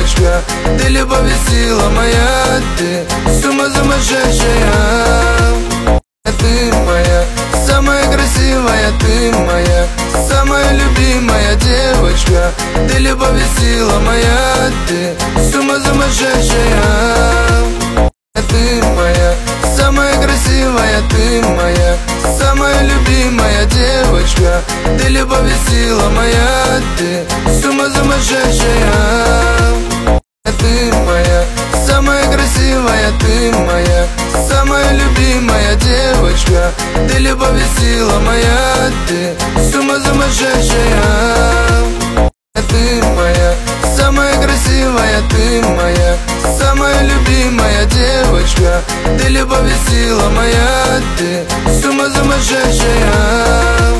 девочка, ты любовь и сила моя, ты с ума сумасшедшая. Ты моя, самая красивая, ты моя, самая любимая девочка, ты любовь и сила моя, ты с ума сумасшедшая. Ты моя, самая красивая, ты моя, самая любимая девочка, ты любовь и сила моя, ты с ума сумасшедшая. Ты моя, самая красивая, ты моя, самая любимая девочка, ты любовь и сила моя, ты с ума сумасшедшая. Ты моя, самая красивая, ты моя, самая любимая девочка, ты любовь и сила моя, ты с ума сумасшедшая.